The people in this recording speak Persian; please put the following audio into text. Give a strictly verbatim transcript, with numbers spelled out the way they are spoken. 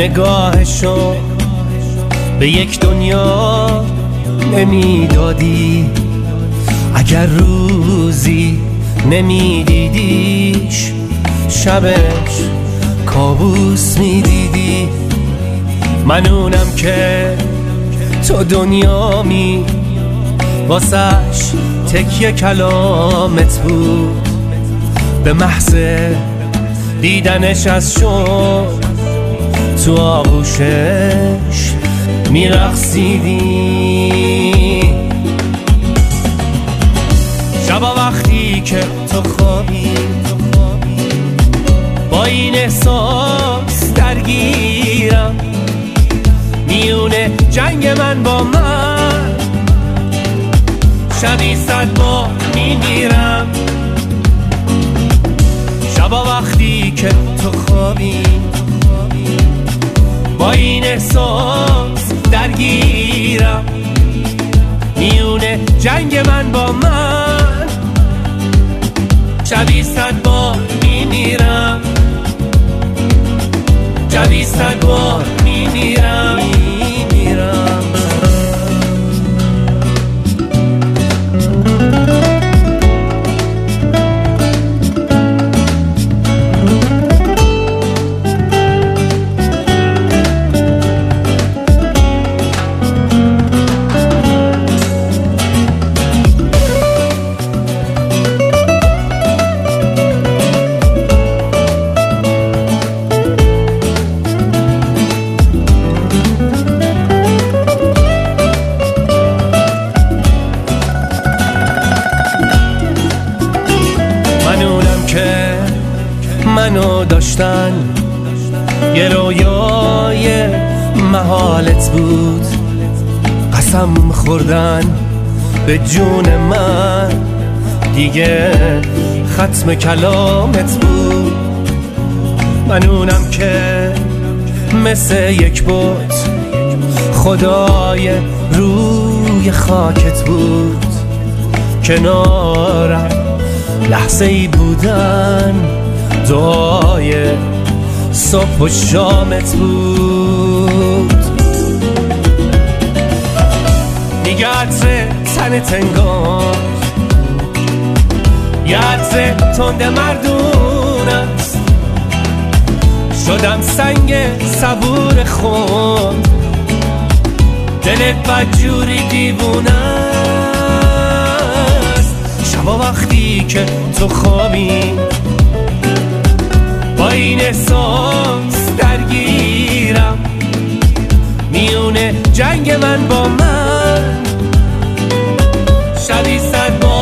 نگاهشو به یک دنیا نمیدادی، اگر روزی نمیدیدیش شبش کابوس میدیدی. من اونم که تو دنیامی واسش تکیه کلامت بود، به محض دیدنش از شوق تو آغوشش میرقصیدی. شبا وقتی که تو خوابی با این احساس درگیرم، میونه جنگ من با من شبی صد بار میمیرم. شبا وقتی که تو خوابی با این احساس درگیرم، میونه جنگ من با من شبی صد بار میمیرم، شبی صد بار میمیرم میمیرم. منو داشتن یه رویای محالت بود، قسم خوردن به جون من دیگه ختم کلامت بود. من اونم که مثل یک بت خدای روی خاکت بود، کنارم لحظه ای بودن دعای صبح و شامت بود. دیگه عطر تنت انگار یه عطر تند مردون است، شدم سنگ صبور خود، دلت بدجوری دیوونه است. شبا وقتی که تو خوابی با این احساس درگیرم، میونه جنگ من با من شبی صد بار